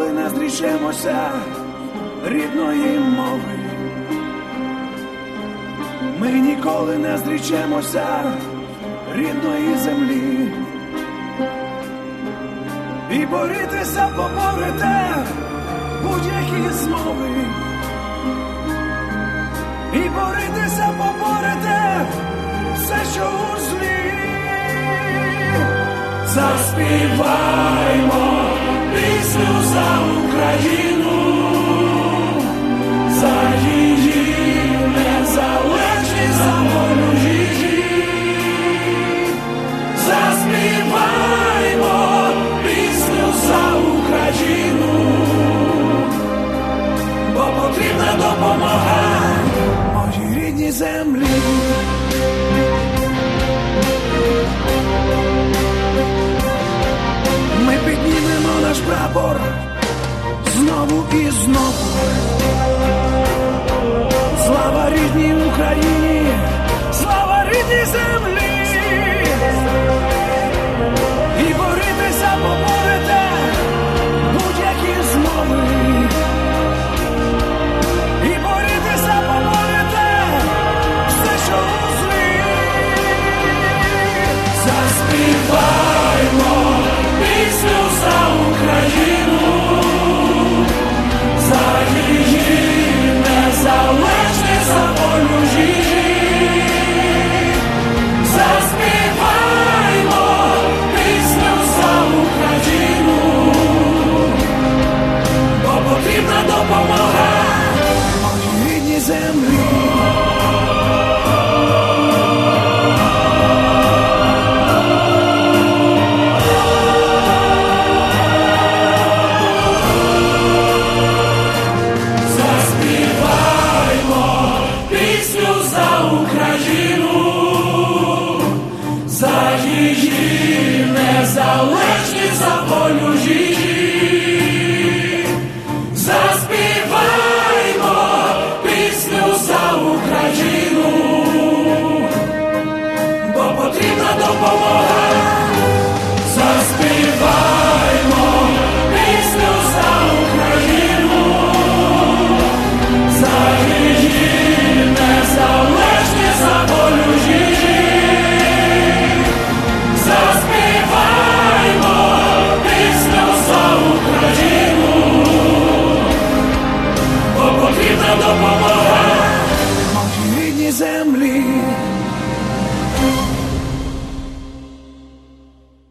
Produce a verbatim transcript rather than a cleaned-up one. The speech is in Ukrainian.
ніколи не зрішемося рідної мови. Ми ніколи не зрічемося рідної землі. І борітися поборете будь-які змови. І борітися поборете все, що у злі. Заспіваймо пісню за Україну, за її незалежність, за волю її. Заспіваймо пісню за Україну, бо потрібна допомога моїй рідній землі. Ми піднімемо наш прапор знову і знову. Слава рідній Україні, слава рідній землі. І борітися поборете будь-які змови. І борітися поборете все, що у злі. Заспіваймо пісню за Україну, за її незалежність, за волю її. Заспіваймо пісню за Україну, бо потрібна допомога моїй рідній землі. Незалежність, за волю її. Заспіваймо пісню за Україну, бо потрібна допомога. Заспіваймо пісню за Україну, за її незалежність, за волю її. Заспіваймо пісню за Україну, бо потрібна допомога моїй рідній землі.